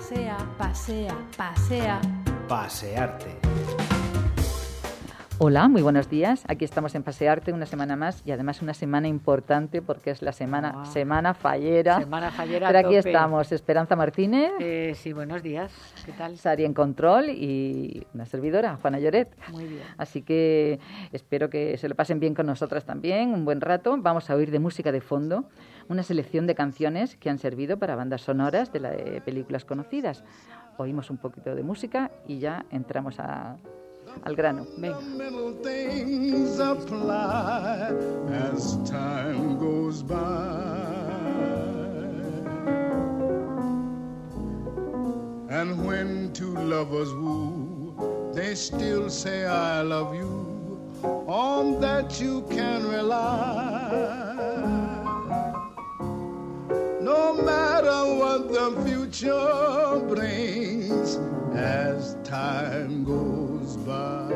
Pasea, pasea, pasea. Pasearte. Hola, muy buenos días. Aquí estamos en Pasearte una semana más y además una semana importante porque es la semana fallera. Semana fallera. Pero aquí tope. Estamos, Esperanza Martínez. Sí, buenos días. ¿Qué tal? Sari en control y una servidora, Juana Lloret. Muy bien. Así que espero que se lo pasen bien con nosotras también, un buen rato. Vamos a oír de música de fondo una selección de canciones que han servido para bandas sonoras de películas conocidas. Oímos un poquito de música y ya entramos al grano. Venga. Things apply as time goes by. And when two lovers woo, they still say I love you. On that you can rely. No matter what the future brings as time goes by.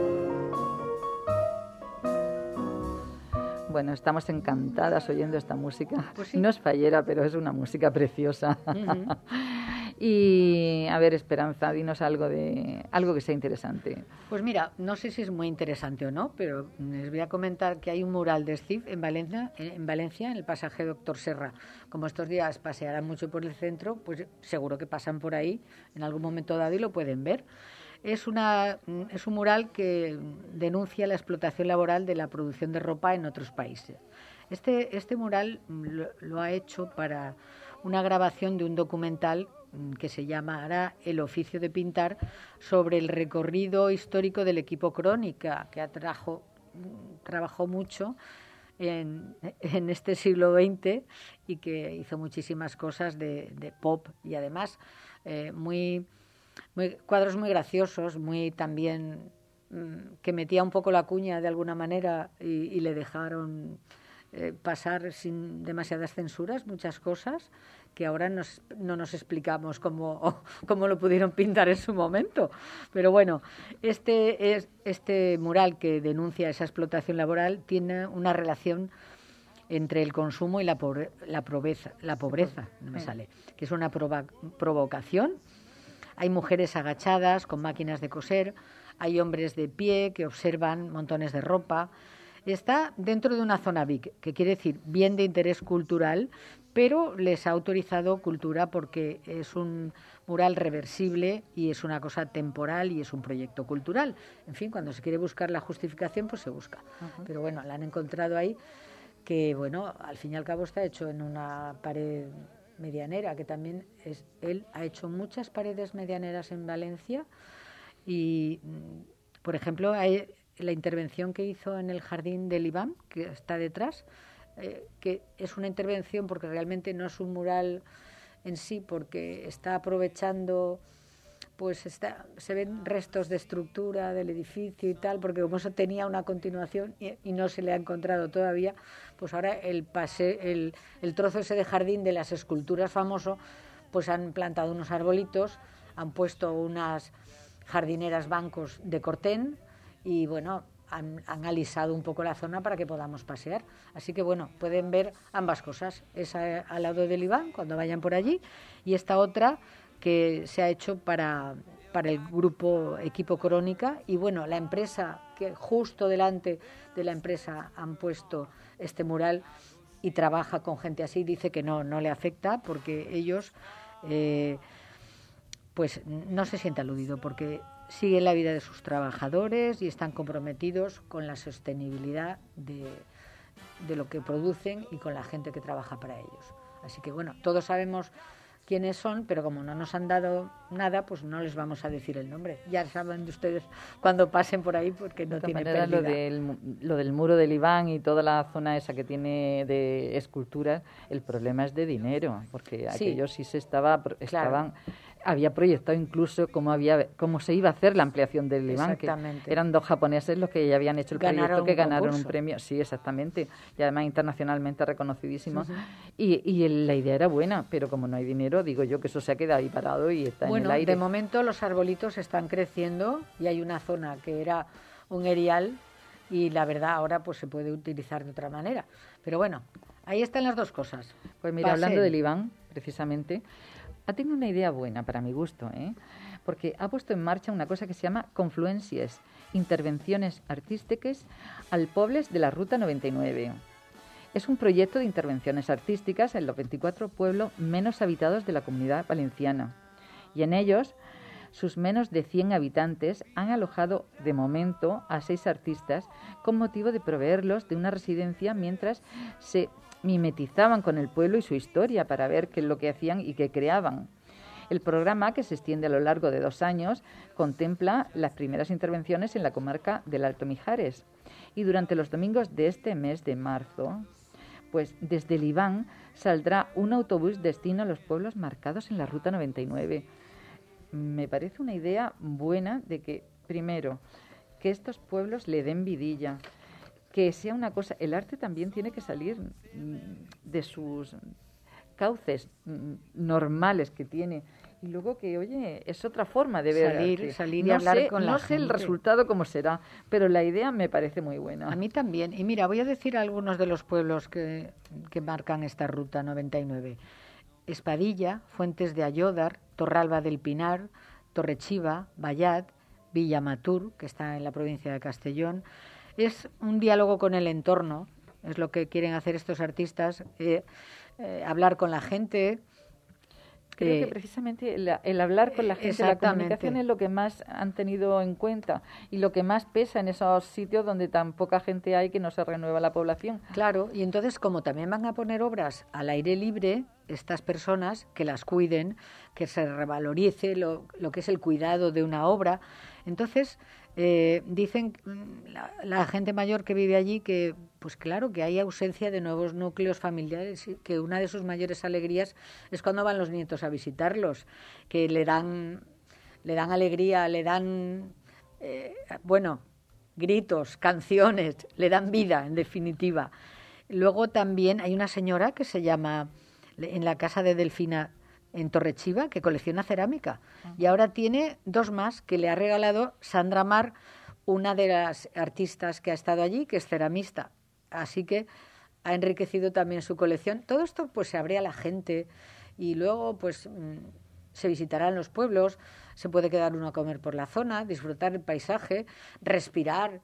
Bueno, estamos encantadas oyendo esta música. Pues sí. No es fallera, pero es una música preciosa. Uh-huh. Y, a ver, Esperanza, dinos algo que sea interesante. Pues mira, no sé si es muy interesante o no, pero les voy a comentar que hay un mural de Steve en Valencia, en el pasaje Doctor Serra. Como estos días pasearán mucho por el centro, pues seguro que pasan por ahí en algún momento dado y lo pueden ver. Es un mural que denuncia la explotación laboral de la producción de ropa en otros países. Este mural lo ha hecho para una grabación de un documental que se llamará El oficio de pintar, sobre el recorrido histórico del equipo Crónica, que trabajó mucho en este siglo XX y que hizo muchísimas cosas de pop y además cuadros muy graciosos, muy también que metía un poco la cuña de alguna manera y le dejaron pasar sin demasiadas censuras muchas cosas que ahora no nos explicamos cómo lo pudieron pintar en su momento. Pero bueno, este mural que denuncia esa explotación laboral tiene una relación entre el consumo y la pobreza, no me sale, que es una provocación. Hay mujeres agachadas con máquinas de coser, hay hombres de pie que observan montones de ropa. Está dentro de una zona BIC, que quiere decir bien de interés cultural, pero les ha autorizado cultura porque es un mural reversible y es una cosa temporal y es un proyecto cultural. En fin, cuando se quiere buscar la justificación, pues se busca. Uh-huh. Pero bueno, la han encontrado ahí, que bueno, al fin y al cabo está hecho en una pared medianera, que también él ha hecho muchas paredes medianeras en Valencia y, por ejemplo, la intervención que hizo en el jardín del Iván, que está detrás, que es una intervención porque realmente no es un mural en sí, porque está aprovechando, pues se ven restos de estructura del edificio y tal, porque como eso tenía una continuación y no se le ha encontrado todavía, pues ahora el trozo ese de jardín de las esculturas famoso, pues han plantado unos arbolitos, han puesto unas jardineras bancos de cortén y bueno, han alisado un poco la zona para que podamos pasear. Así que bueno, pueden ver ambas cosas, esa al lado del Iván, cuando vayan por allí, y esta otra que se ha hecho para el grupo Equipo Crónica. Y bueno, la empresa, que justo delante de la empresa han puesto este mural y trabaja con gente así, dice que no le afecta porque ellos pues no se siente aludido porque siguen la vida de sus trabajadores y están comprometidos con la sostenibilidad de lo que producen y con la gente que trabaja para ellos. Así que bueno, todos sabemos quiénes son, pero como no nos han dado nada, pues no les vamos a decir el nombre. Ya saben de ustedes cuando pasen por ahí porque no tiene pérdida. Lo del muro del Iván y toda la zona esa que tiene de esculturas, el problema es de dinero, porque sí, aquellos sí estaban... Había proyectado incluso cómo se iba a hacer la ampliación del Iván, que eran dos japoneses los que ya habían hecho el proyecto, que ganaron un premio. Sí, exactamente, y además internacionalmente reconocidísimos. Uh-huh. Y la idea era buena, pero como no hay dinero, digo yo que eso se ha quedado ahí parado y está en el aire. Bueno, de momento los arbolitos están creciendo y hay una zona que era un erial y la verdad ahora pues se puede utilizar de otra manera. Pero bueno, ahí están las dos cosas. Pues mira, hablando del Iván, precisamente... ha tenido una idea buena para mi gusto, porque ha puesto en marcha una cosa que se llama Confluències, intervenciones artísticas al pobles de la Ruta 99. Es un proyecto de intervenciones artísticas en los 24 pueblos menos habitados de la Comunidad Valenciana. Y en ellos, sus menos de 100 habitantes han alojado de momento a 6 artistas con motivo de proveerlos de una residencia mientras se mimetizaban con el pueblo y su historia para ver qué es lo que hacían y qué creaban. El programa, que se extiende a lo largo de 2 años, contempla las primeras intervenciones en la comarca del Alto Mijares. Y durante los domingos de este mes de marzo, pues desde Liván saldrá un autobús destino a los pueblos marcados en la Ruta 99. Me parece una idea buena de que, primero, que estos pueblos le den vidilla, que sea una cosa... El arte también tiene que salir de sus cauces normales que tiene. Y luego que, oye, es otra forma de ver salir y hablar con la gente. No sé el resultado cómo será, pero la idea me parece muy buena. A mí también. Y mira, voy a decir algunos de los pueblos que marcan esta Ruta 99. Espadilla, Fuentes de Ayódar, Torralba del Pinar, Torrechiva, Vallat, Villamatur, que está en la provincia de Castellón. Es un diálogo con el entorno, es lo que quieren hacer estos artistas, hablar con la gente. Creo que precisamente el hablar con la gente, la comunicación es lo que más han tenido en cuenta y lo que más pesa en esos sitios donde tan poca gente hay que no se renueva la población. Claro, y entonces como también van a poner obras al aire libre, estas personas que las cuiden, que se revalorice lo que es el cuidado de una obra. Entonces, dicen la gente mayor que vive allí que, pues claro, que hay ausencia de nuevos núcleos familiares y que una de sus mayores alegrías es cuando van los nietos a visitarlos, que le dan alegría, le dan, gritos, canciones, le dan vida, en definitiva. Luego también hay una señora que se llama, en la casa de Delfina, en Torrechiva, que colecciona cerámica. Y ahora tiene 2 más que le ha regalado Sandra Mar, una de las artistas que ha estado allí, que es ceramista. Así que ha enriquecido también su colección. Todo esto pues se abre a la gente y luego pues se visitarán los pueblos, se puede quedar uno a comer por la zona, disfrutar el paisaje, respirar.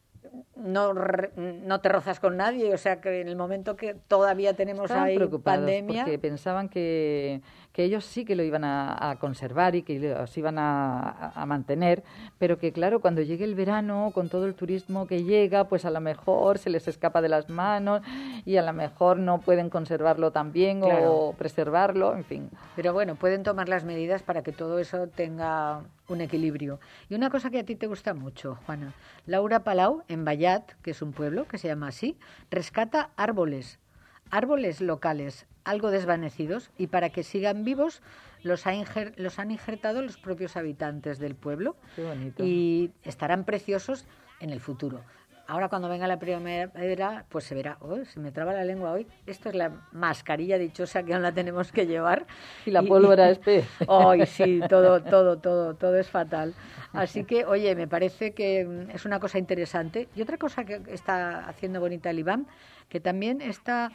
No te rozas con nadie, o sea que en el momento que todavía tenemos ahí pandemia, porque pensaban que ellos sí que lo iban a conservar y que los iban a mantener, pero que claro, cuando llegue el verano con todo el turismo que llega, pues a lo mejor se les escapa de las manos y a lo mejor no pueden conservarlo tan bien, claro, o preservarlo, en fin. Pero bueno, pueden tomar las medidas para que todo eso tenga un equilibrio. Y una cosa que a ti te gusta mucho, Juana, Laura Palau, en Vallat, que es un pueblo que se llama así, rescata árboles locales, algo desvanecidos, y para que sigan vivos los han injertado los propios habitantes del pueblo. Qué bonito. Y estarán preciosos en el futuro. Ahora cuando venga la primavera, pues se verá, se me traba la lengua hoy, esto es la mascarilla dichosa que aún la tenemos que llevar. Y la pólvora Ay, sí, todo es fatal. Así que, oye, me parece que es una cosa interesante. Y otra cosa que está haciendo bonita el IBAM, que también está,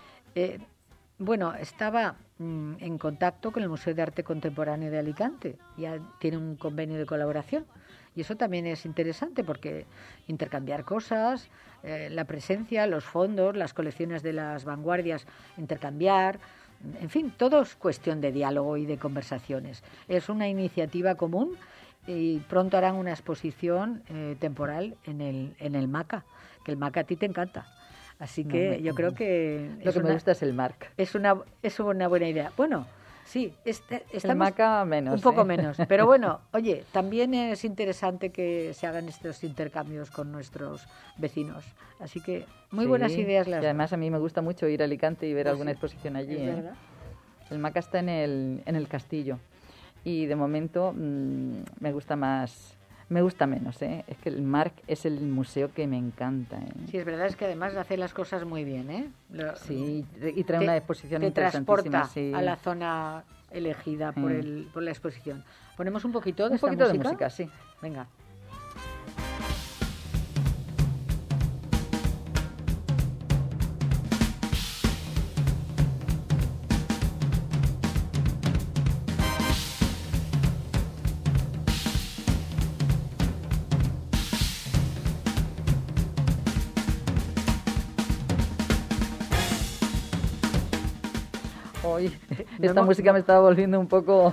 estaba en contacto con el Museo de Arte Contemporáneo de Alicante, ya tiene un convenio de colaboración. Y eso también es interesante porque intercambiar cosas, la presencia, los fondos, las colecciones de las vanguardias, intercambiar, en fin, todo es cuestión de diálogo y de conversaciones. Es una iniciativa común y pronto harán una exposición temporal en el MACA, que el MACA a ti te encanta. Así que yo creo que... Lo que me gusta es el MARC. Es una buena idea. Bueno... Sí, estamos el MACA menos. Un poco menos. Pero bueno, oye, también es interesante que se hagan estos intercambios con nuestros vecinos. Así que muy buenas ideas las. Y además a mí me gusta mucho ir a Alicante y ver alguna exposición allí. ¿Es verdad? El MACA está en el castillo. Y de momento me gusta menos, ¿eh? Es que el MARC es el museo que me encanta, ¿eh? Sí, es verdad, es que además hace las cosas muy bien, ¿eh? Sí, y trae una exposición interesantísima. Te transporta sí. a la zona elegida por la exposición. ¿Ponemos un poquito de música? Sí. Venga. Hoy esta música me estaba volviendo un poco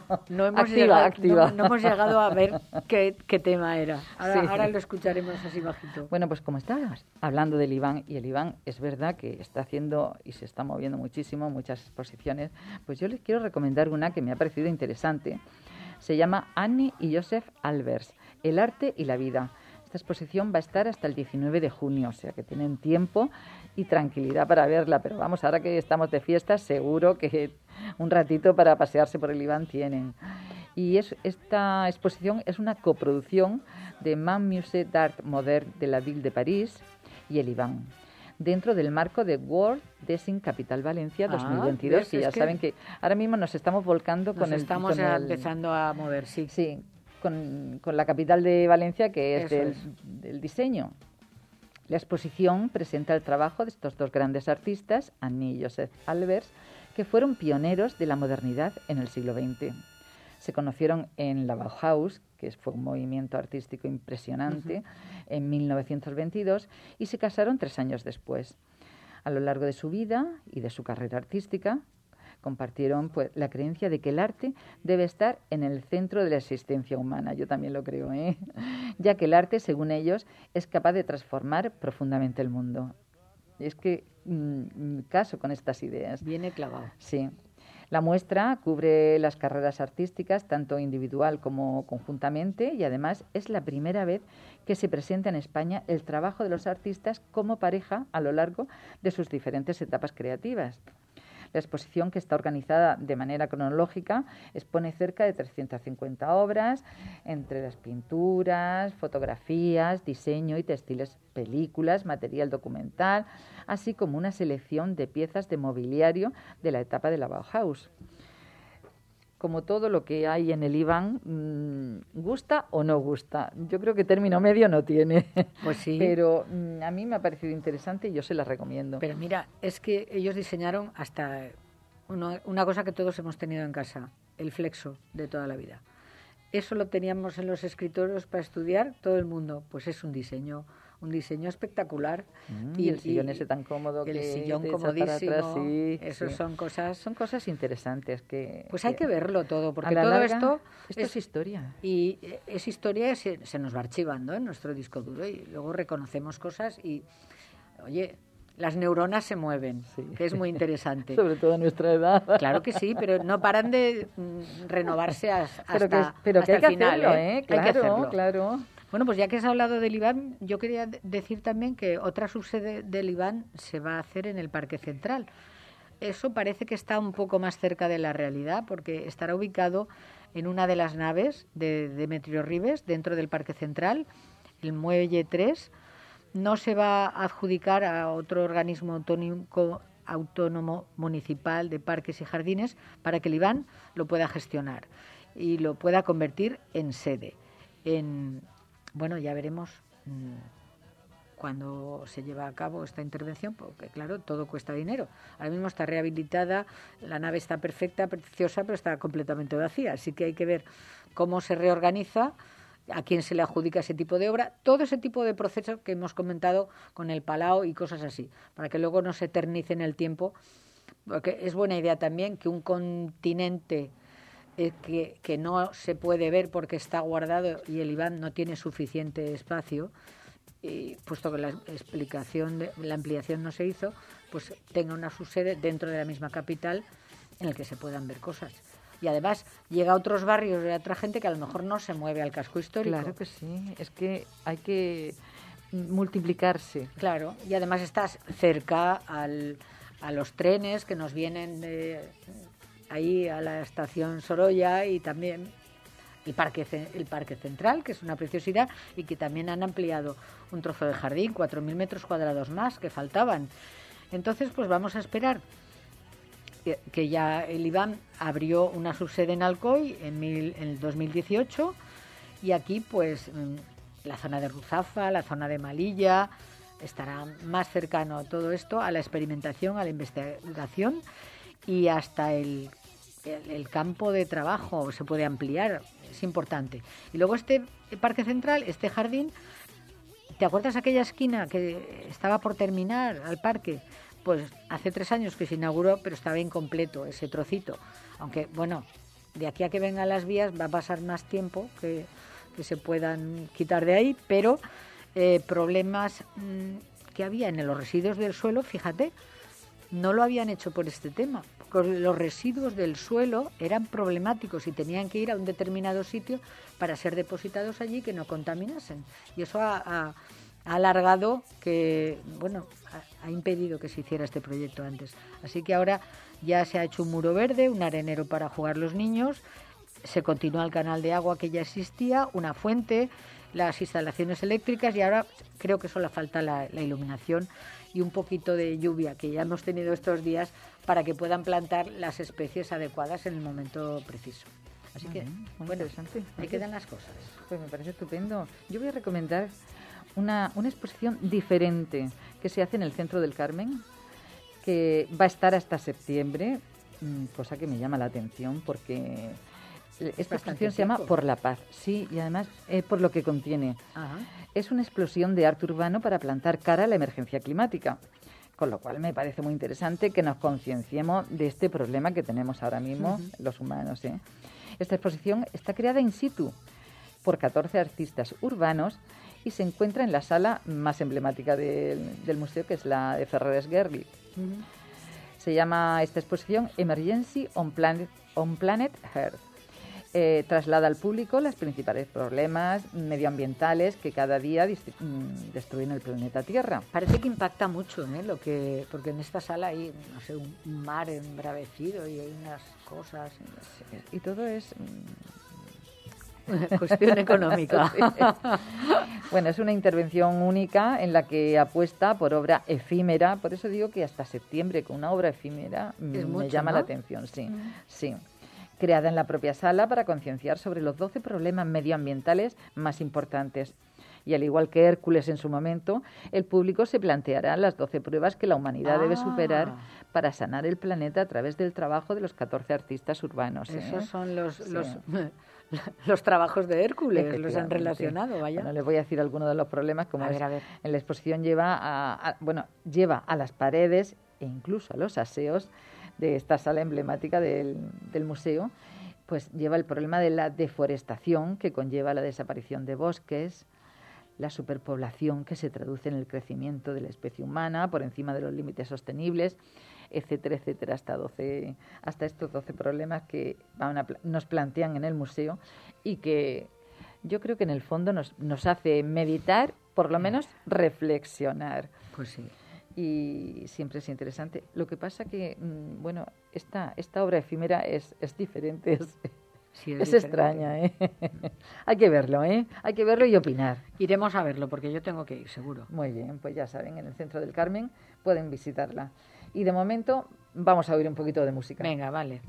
activa. No hemos llegado a ver qué tema era. Ahora lo escucharemos así bajito. Bueno, pues como estabas hablando del Iván, y el Iván es verdad que está haciendo y se está moviendo muchísimo, muchas exposiciones, pues yo les quiero recomendar una que me ha parecido interesante. Se llama Annie y Joseph Albers, El arte y la vida. Esta exposición va a estar hasta el 19 de junio, o sea que tienen tiempo y tranquilidad para verla, pero vamos, ahora que estamos de fiesta, seguro que un ratito para pasearse por el Iván tienen. Y esta exposición es una coproducción de Man Musée d'Art Moderne de la Ville de París y el Iván, dentro del marco de World Design Capital Valencia 2022, que ya saben que ahora mismo nos estamos volcando con el... Estamos empezando a mover, sí. Sí, con la capital de Valencia, que es del diseño. La exposición presenta el trabajo de estos dos grandes artistas, Annie y Joseph Albers, que fueron pioneros de la modernidad en el siglo XX. Se conocieron en la Bauhaus, que fue un movimiento artístico impresionante, en 1922, y se casaron 3 años después. A lo largo de su vida y de su carrera artística, compartieron pues la creencia de que el arte debe estar en el centro de la existencia humana. Yo también lo creo, ya que el arte, según ellos, es capaz de transformar profundamente el mundo. Y es que caso con estas ideas. Viene clavado. Sí. La muestra cubre las carreras artísticas, tanto individual como conjuntamente, y además es la primera vez que se presenta en España el trabajo de los artistas como pareja a lo largo de sus diferentes etapas creativas. La exposición, que está organizada de manera cronológica, expone cerca de 350 obras, entre las pinturas, fotografías, diseño y textiles, películas, material documental, así como una selección de piezas de mobiliario de la etapa de la Bauhaus. Como todo lo que hay en el Iván, gusta o no gusta. Yo creo que término medio no tiene. Pues sí. Pero a mí me ha parecido interesante y yo se la recomiendo. Pero mira, es que ellos diseñaron hasta una cosa que todos hemos tenido en casa, el flexo de toda la vida. Eso lo teníamos en los escritorios para estudiar todo el mundo. Pues es un diseño espectacular. Y el sillón ese tan cómodo, el que sillón te comodísimo, echa para atrás, sí, eso sí. son cosas interesantes que pues hay que verlo todo, porque todo larga, esto es historia, y es historia, se nos va archivando en nuestro disco duro y luego reconocemos cosas y las neuronas se mueven, sí, que es muy interesante. Sobre todo a nuestra edad. Claro que sí, pero no paran de renovarse hasta pero que hay hasta que el final, hacerlo, Claro, hay que hacerlo. Claro. Bueno, pues ya que has hablado del Iván, yo quería decir también que otra subsede del Iván se va a hacer en el Parque Central. Eso parece que está un poco más cerca de la realidad, porque estará ubicado en una de las naves de Demetrio Ribes, dentro del Parque Central, el Muelle 3. No se va a adjudicar a otro organismo autónomo municipal de parques y jardines para que el Iván lo pueda gestionar y lo pueda convertir en sede. Bueno, ya veremos cuando se lleva a cabo esta intervención, porque claro, todo cuesta dinero. Ahora mismo está rehabilitada, la nave está perfecta, preciosa, pero está completamente vacía, así que hay que ver cómo se reorganiza, a quién se le adjudica ese tipo de obra, todo ese tipo de procesos que hemos comentado con el Palau y cosas así, para que luego no se eternice en el tiempo, porque es buena idea también que un continente que no se puede ver porque está guardado y el Iván no tiene suficiente espacio, y puesto que la ampliación no se hizo, pues tenga una subsede dentro de la misma capital en el que se puedan ver cosas. Y además llega a otros barrios de otra gente que a lo mejor no se mueve al casco histórico. Claro que sí, es que hay que multiplicarse. Claro, y además estás cerca a los trenes que nos vienen ahí a la estación Sorolla, y también el Parque Central, que es una preciosidad, y que también han ampliado un trozo de jardín, 4.000 metros cuadrados más que faltaban. Entonces, pues vamos a esperar que ya el Iván abrió una subsede en Alcoy en el 2018, y aquí pues la zona de Ruzafa, la zona de Malilla, estará más cercano todo esto a la experimentación, a la investigación, y hasta el campo de trabajo se puede ampliar, es importante. Y luego este Parque Central, este jardín, ¿te acuerdas aquella esquina que estaba por terminar al parque? Pues hace 3 años que se inauguró, pero estaba incompleto ese trocito. Aunque, bueno, de aquí a que vengan las vías va a pasar más tiempo que se puedan quitar de ahí, pero problemas que había en los residuos del suelo, fíjate, no lo habían hecho por este tema. Porque los residuos del suelo eran problemáticos y tenían que ir a un determinado sitio para ser depositados allí que no contaminasen. Y eso ha alargado que, bueno, ha impedido que se hiciera este proyecto antes. Así que ahora ya se ha hecho un muro verde, un arenero para jugar los niños, se continúa el canal de agua que ya existía, una fuente, las instalaciones eléctricas y ahora creo que solo falta la iluminación y un poquito de lluvia que ya hemos tenido estos días para que puedan plantar las especies adecuadas en el momento preciso. Así que, bueno, interesante. Ahí quedan las cosas. Pues me parece estupendo. Yo voy a recomendar una exposición diferente que se hace en el Centro del Carmen, que va a estar hasta septiembre, cosa que me llama la atención porque esta exposición se llama Por la Paz, sí, y además por lo que contiene. Ajá. Es una explosión de arte urbano para plantar cara a la emergencia climática, con lo cual me parece muy interesante que nos concienciemos de este problema que tenemos ahora mismo los humanos. Esta exposición está creada in situ por 14 artistas urbanos y se encuentra en la sala más emblemática del museo, que es la de Ferrer Guerli. Se llama esta exposición Emergency on Planet Earth. Traslada al público los principales problemas medioambientales que cada día destruyen el planeta Tierra. Parece que impacta mucho, porque en esta sala hay, no sé, un mar embravecido y hay unas cosas. Y todo es cuestión económica. Sí. Bueno, es una intervención única en la que apuesta por obra efímera. Por eso digo que hasta septiembre con una obra efímera me llama la atención. Sí, sí. Creada en la propia sala para concienciar sobre los 12 problemas medioambientales más importantes. Y al igual que Hércules en su momento, el público se planteará las 12 pruebas que la humanidad debe superar para sanar el planeta a través del trabajo de los 14 artistas urbanos. Esos son los trabajos de Hércules, los han relacionado, vaya. Bueno, les voy a decir algunos de los problemas, como a ver. En la exposición lleva a las paredes e incluso a los aseos de esta sala emblemática del museo, pues lleva el problema de la deforestación que conlleva la desaparición de bosques, la superpoblación que se traduce en el crecimiento de la especie humana por encima de los límites sostenibles, etcétera, etcétera, hasta estos 12 problemas que nos plantean en el museo y que yo creo que en el fondo nos hace meditar, por lo menos reflexionar. Pues sí. Y siempre es interesante. Lo que pasa que, esta obra efímera es diferente, es extraña, Hay que verlo, Hay que verlo y opinar. Iremos a verlo porque yo tengo que ir, seguro. Muy bien, pues ya saben, en el Centro del Carmen pueden visitarla. Y de momento vamos a oír un poquito de música. Venga, vale.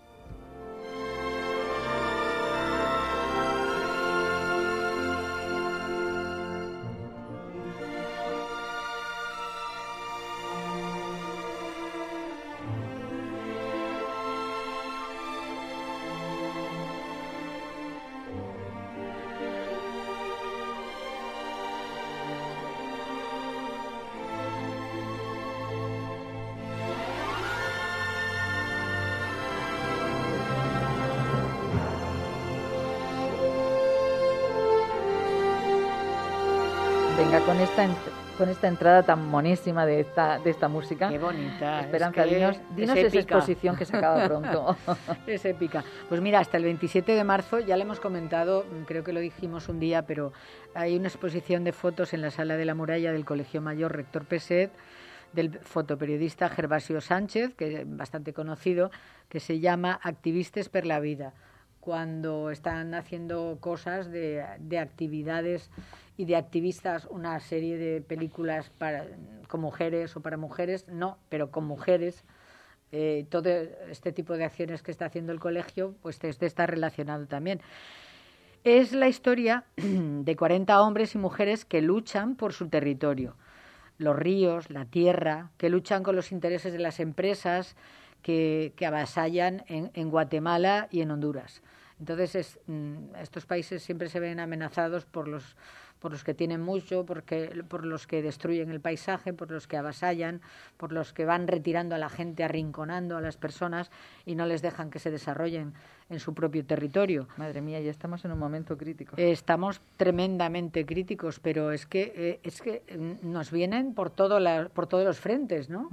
Venga, con esta entrada tan monísima de esta música. Qué bonita. Esperanza, dinos esa exposición que se acaba pronto. Es épica. Pues mira, hasta el 27 de marzo, ya le hemos comentado, creo que lo dijimos un día, pero hay una exposición de fotos en la Sala de la Muralla del Colegio Mayor Rector Peset, del fotoperiodista Gervasio Sánchez, que es bastante conocido, que se llama Activistes per la Vida, cuando están haciendo cosas de actividades y de activistas, una serie de películas con mujeres o para mujeres, no, pero con mujeres. Todo este tipo de acciones que está haciendo el colegio, pues está relacionado también. Es la historia de 40 hombres y mujeres que luchan por su territorio, los ríos, la tierra, que luchan con los intereses de las empresas que avasallan en Guatemala y en Honduras. Entonces, estos países siempre se ven amenazados por por los que tienen mucho, por los que destruyen el paisaje, por los que avasallan, por los que van retirando a la gente, arrinconando a las personas y no les dejan que se desarrollen en su propio territorio. Madre mía, ya estamos en un momento crítico. Estamos tremendamente críticos, pero es que nos vienen por todos los frentes, ¿no?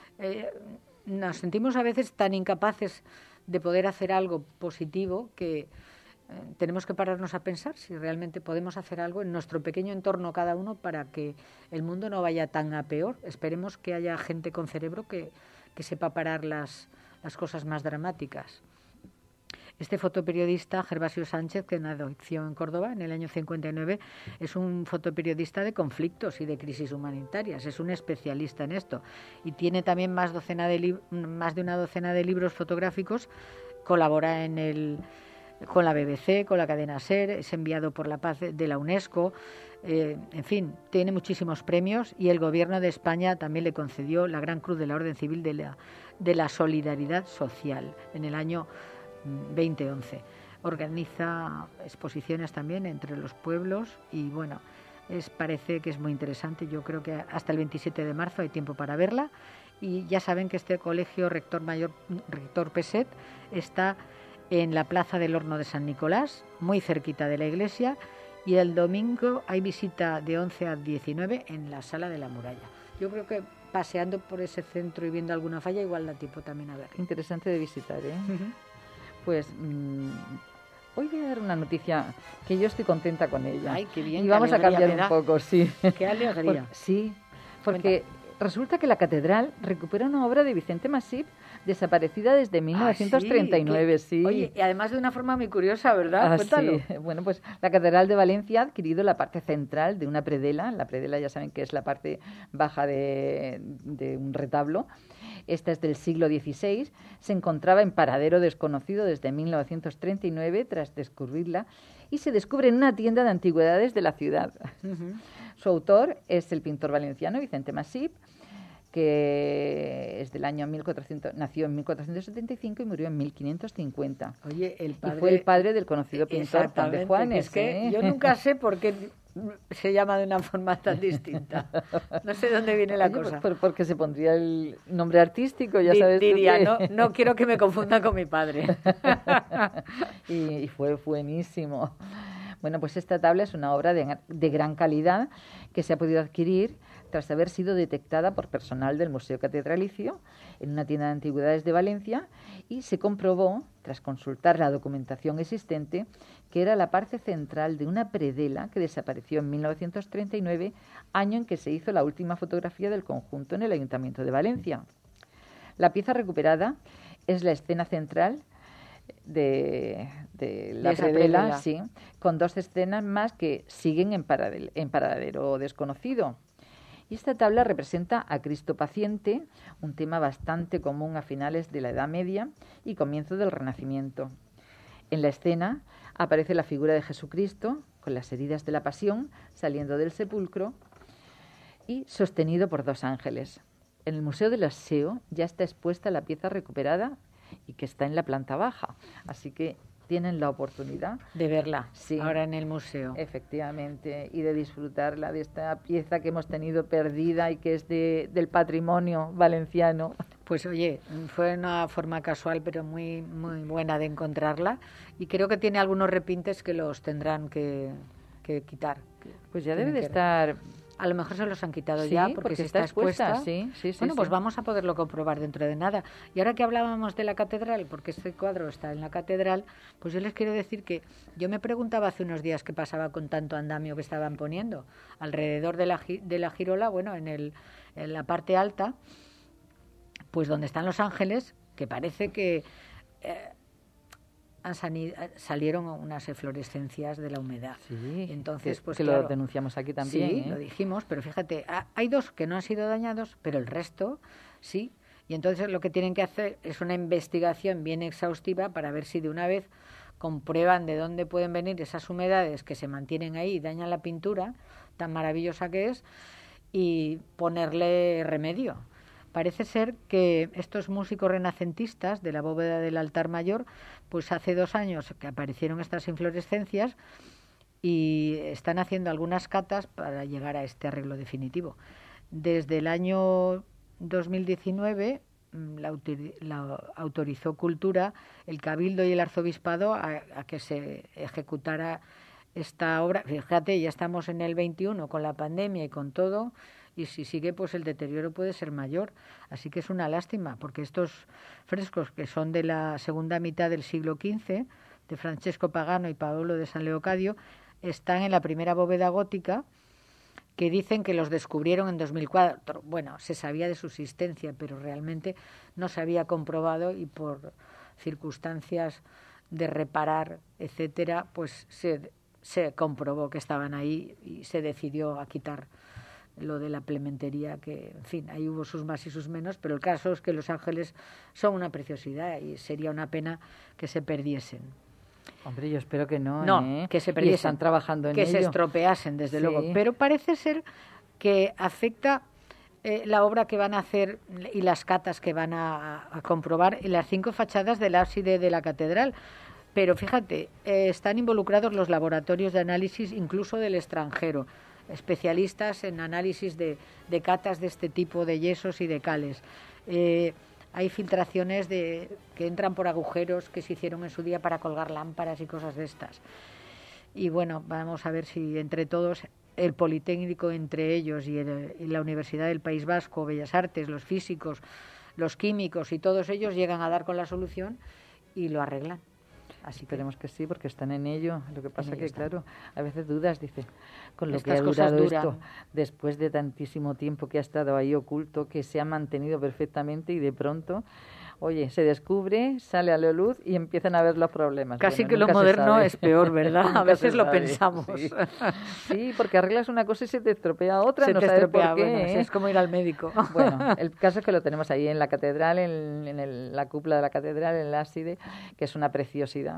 Nos sentimos a veces tan incapaces de poder hacer algo positivo que tenemos que pararnos a pensar si realmente podemos hacer algo en nuestro pequeño entorno cada uno para que el mundo no vaya tan a peor. Esperemos que haya gente con cerebro que sepa parar las cosas más dramáticas. Este fotoperiodista, Gervasio Sánchez, que nació en Córdoba en el año 59, es un fotoperiodista de conflictos y de crisis humanitarias, es un especialista en esto y tiene también más de una docena de libros fotográficos, colabora con la BBC, con la cadena SER, es enviado por la paz de la UNESCO, en fin, tiene muchísimos premios y el Gobierno de España también le concedió la Gran Cruz de la Orden Civil de la Solidaridad Social en el año 2011. Organiza exposiciones también entre los pueblos y bueno, parece que es muy interesante. Yo creo que hasta el 27 de marzo hay tiempo para verla y ya saben que este colegio Rector Peset está en la Plaza del Horno de San Nicolás, muy cerquita de la iglesia, y el domingo hay visita de 11 a 19 en la Sala de la Muralla. Yo creo que paseando por ese centro y viendo alguna falla igual da tiempo también a ver. Interesante de visitar, ¿eh? Pues hoy voy a dar una noticia que yo estoy contenta con ella. Ay, qué bien. Y vamos a cambiar un poco, sí. Qué alegría. Porque resulta que la catedral recupera una obra de Vicente Masip desaparecida desde 1939, sí. Oye, y además de una forma muy curiosa, ¿verdad? Cuéntalo. Sí. Bueno, pues la Catedral de Valencia ha adquirido la parte central de una predela. La predela ya saben que es la parte baja de un retablo. Esta es del siglo XVI. Se encontraba en paradero desconocido desde 1939 tras descubrirla y se descubre en una tienda de antigüedades de la ciudad. Uh-huh. Su autor es el pintor valenciano Vicente Masip, que es del año 1400, nació en 1475 y murió en 1550. Oye, y fue el padre del conocido pintor Juan de Juanes. Es que yo nunca sé por qué se llama de una forma tan distinta. No sé dónde viene la cosa. Porque se pondría el nombre artístico, ya sabes. Diría, no quiero que me confunda con mi padre. y fue buenísimo. Bueno, pues esta tabla es una obra de gran calidad que se ha podido adquirir tras haber sido detectada por personal del Museo Catedralicio en una tienda de antigüedades de Valencia y se comprobó, tras consultar la documentación existente, que era la parte central de una predela que desapareció en 1939, año en que se hizo la última fotografía del conjunto en el Ayuntamiento de Valencia. La pieza recuperada es la escena central de la predela, sí, con 2 escenas más que siguen en paradero desconocido. Y esta tabla representa a Cristo paciente, un tema bastante común a finales de la Edad Media y comienzo del Renacimiento. En la escena aparece la figura de Jesucristo con las heridas de la Pasión saliendo del sepulcro y sostenido por 2 ángeles. En el Museo del Aseo ya está expuesta la pieza recuperada y que está en la planta baja, así que tienen la oportunidad de verla ahora en el museo. Efectivamente, y de disfrutarla de esta pieza que hemos tenido perdida y que es del patrimonio valenciano. Pues oye, fue una forma casual pero muy, muy buena de encontrarla y creo que tiene algunos repintes que los tendrán que quitar. Pues ya debe de estar... A lo mejor se los han quitado ya porque se está expuesta. Sí, bueno, pues vamos a poderlo comprobar dentro de nada. Y ahora que hablábamos de la catedral, porque este cuadro está en la catedral, pues yo les quiero decir que yo me preguntaba hace unos días qué pasaba con tanto andamio que estaban poniendo alrededor de la girola, bueno, en la parte alta, pues donde están los ángeles, que parece que... salieron unas eflorescencias de la humedad. Sí, entonces, pues que claro, lo denunciamos aquí también. Sí, lo dijimos, pero fíjate, hay 2 que no han sido dañados, pero el resto sí. Y entonces lo que tienen que hacer es una investigación bien exhaustiva para ver si de una vez comprueban de dónde pueden venir esas humedades que se mantienen ahí y dañan la pintura, tan maravillosa que es, y ponerle remedio. Parece ser que estos músicos renacentistas de la bóveda del altar mayor, pues hace 2 años que aparecieron estas inflorescencias y están haciendo algunas catas para llegar a este arreglo definitivo. Desde el año 2019 la autorizó Cultura, el Cabildo y el Arzobispado a que se ejecutara esta obra. Fíjate, ya estamos en el 21 con la pandemia y con todo, y si sigue, pues el deterioro puede ser mayor. Así que es una lástima, porque estos frescos, que son de la segunda mitad del siglo XV, de Francesco Pagano y Paolo de San Leocadio, están en la primera bóveda gótica, que dicen que los descubrieron en 2004. Bueno, se sabía de su existencia, pero realmente no se había comprobado, y por circunstancias de reparar, etcétera, pues se comprobó que estaban ahí y se decidió a quitar lo de la plementería, que, en fin, ahí hubo sus más y sus menos, pero el caso es que Los Ángeles son una preciosidad y sería una pena que se perdiesen. Hombre, yo espero que no, que se perdiesen, y están trabajando en ello. Que se estropeasen, desde luego. Pero parece ser que afecta la obra que van a hacer y las catas que van a comprobar en las 5 fachadas del ábside de la catedral. Pero fíjate, están involucrados los laboratorios de análisis, incluso del extranjero, especialistas en análisis de catas de este tipo de yesos y de cales. Hay filtraciones que entran por agujeros que se hicieron en su día para colgar lámparas y cosas de estas. Y bueno, vamos a ver si entre todos, el Politécnico entre ellos y la Universidad del País Vasco, Bellas Artes, los físicos, los químicos y todos ellos llegan a dar con la solución y lo arreglan. Así esperemos que sí, porque están en ello. Lo que pasa que, claro, a veces dudas, dice, con lo Estas que ha durado cosas duran. esto, después de tantísimo tiempo que ha estado ahí oculto, que se ha mantenido perfectamente, y de pronto, oye, se descubre, sale a la luz y empiezan a ver los problemas. Casi bueno, que lo moderno es peor, ¿verdad? A veces lo pensamos. Sí. Sí, porque arreglas una cosa y se te estropea otra, se no te sabes estropea, por qué. Bueno, es como ir al médico. Bueno, el caso es que lo tenemos ahí en la catedral, la cúpula de la catedral, en el ábside, que es una preciosidad.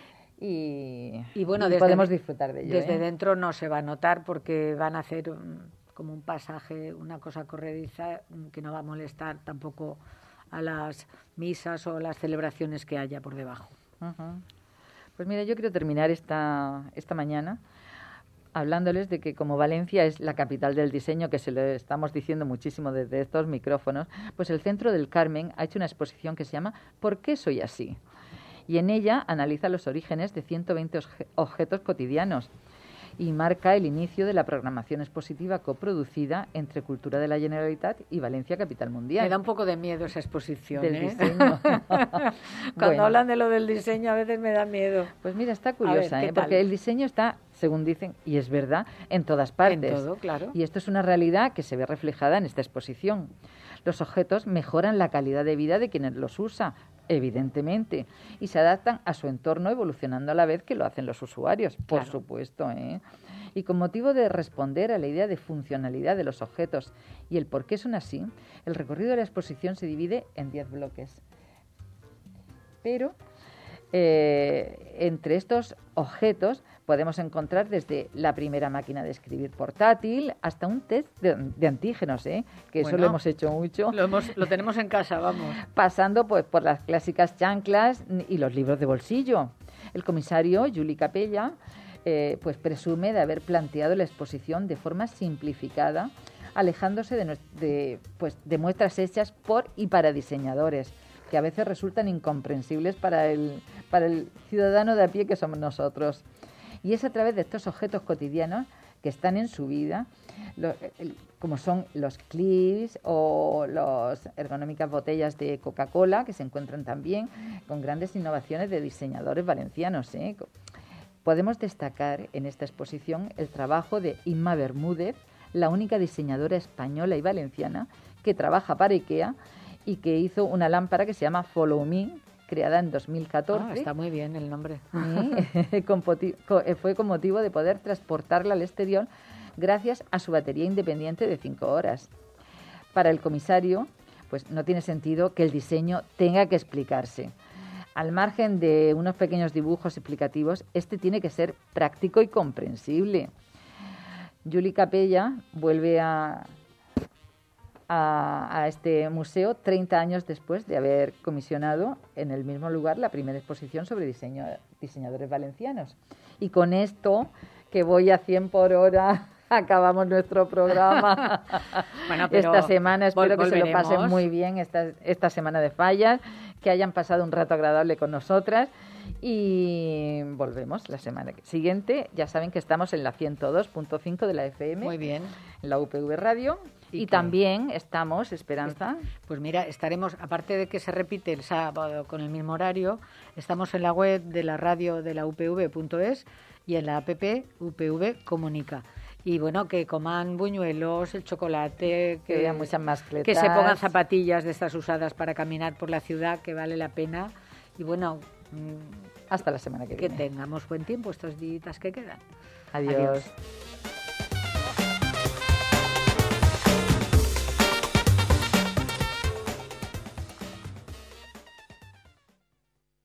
Y bueno, podemos disfrutar de ello. Desde dentro no se va a notar, porque van a hacer como un pasaje, una cosa corrediza que no va a molestar tampoco a las misas o las celebraciones que haya por debajo. Uh-huh. Pues mira, yo quiero terminar esta mañana hablándoles de que, como Valencia es la capital del diseño, que se lo estamos diciendo muchísimo desde estos micrófonos, pues el Centro del Carmen ha hecho una exposición que se llama ¿Por qué soy así? Y en ella analiza los orígenes de 120 objetos cotidianos y marca el inicio de la programación expositiva coproducida entre Cultura de la Generalitat y Valencia Capital Mundial. Me da un poco de miedo esa exposición. Del diseño. Cuando hablan de lo del diseño a veces me da miedo. Pues mira, está curiosa, porque el diseño está, según dicen, y es verdad, en todas partes. En todo, claro. Y esto es una realidad que se ve reflejada en esta exposición. Los objetos mejoran la calidad de vida de quienes los usan, evidentemente, y se adaptan a su entorno, evolucionando a la vez que lo hacen los usuarios, por supuesto, ¿eh? Y con motivo de responder a la idea de funcionalidad de los objetos y el por qué son así, el recorrido de la exposición se divide en 10 bloques. Pero entre estos objetos podemos encontrar desde la primera máquina de escribir portátil hasta un test de antígenos, que eso lo hemos hecho mucho. Lo tenemos en casa, vamos. Pasando pues por las clásicas chanclas y los libros de bolsillo. El comisario, Juli Capella, pues presume de haber planteado la exposición de forma simplificada, alejándose de muestras hechas por y para diseñadores, que a veces resultan incomprensibles para el ciudadano de a pie que somos nosotros. Y es a través de estos objetos cotidianos que están en su vida, como son los clips o las ergonómicas botellas de Coca-Cola, que se encuentran también con grandes innovaciones de diseñadores valencianos. Podemos destacar en esta exposición el trabajo de Inma Bermúdez, la única diseñadora española y valenciana que trabaja para IKEA y que hizo una lámpara que se llama Follow Me, creada en 2014. Está muy bien el nombre. Fue con motivo de poder transportarla al exterior gracias a su batería independiente de 5 horas. Para el comisario, pues no tiene sentido que el diseño tenga que explicarse. Al margen de unos pequeños dibujos explicativos, este tiene que ser práctico y comprensible. Juli Capella vuelve a este museo 30 años después de haber comisionado en el mismo lugar la primera exposición sobre diseñadores valencianos. Y con esto que voy a 100 por hora. Acabamos nuestro programa. Bueno, pero esta semana espero que se lo pasen volveremos. muy bien esta semana de fallas, que hayan pasado un rato agradable con nosotras y volvemos la semana siguiente. Ya saben que estamos en la 102.5 de la FM. Muy bien. En la UPV Radio. Y también estamos, Esperanza. Pues mira, estaremos, aparte de que se repite el sábado con el mismo horario, estamos en la web de la radio de la upv.es y en la app UPV Comunica. Y bueno, que coman buñuelos, el chocolate, Que vean muchas mascletas. que se pongan zapatillas de estas usadas para caminar por la ciudad, que vale la pena. Y bueno, Hasta la semana que que viene. tengamos buen tiempo estos días que quedan. Adiós. Adiós.